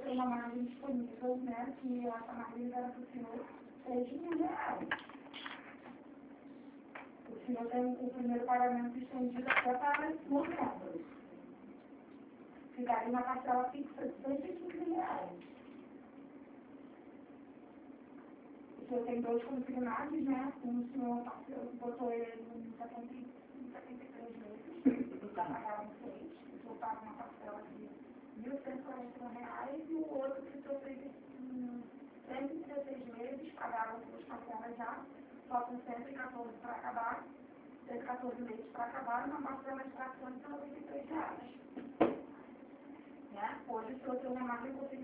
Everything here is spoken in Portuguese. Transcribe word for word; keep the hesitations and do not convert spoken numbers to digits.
tem uma margem disponível, né, que essa margem era para o senhor seis mil reais. O senhor tem o primeiro pagamento estendido até para novembro. Ficaria uma parcela fixa de cento e quinze reais. O senhor tem dois consignados, né? Um o senhor botou ele em setenta e três meses, já pagaram seis, o senhor paga uma parcela de mil cento e quarenta e um reais, e o outro que o senhor fez em cento e dezesseis meses, pagaram duas parcelas já, só com cento e quatorze para acabar, cento e quatorze meses para acabar, e uma parcela de quatrocentos e noventa e três reais. Né? Hoje o senhor tem uma margem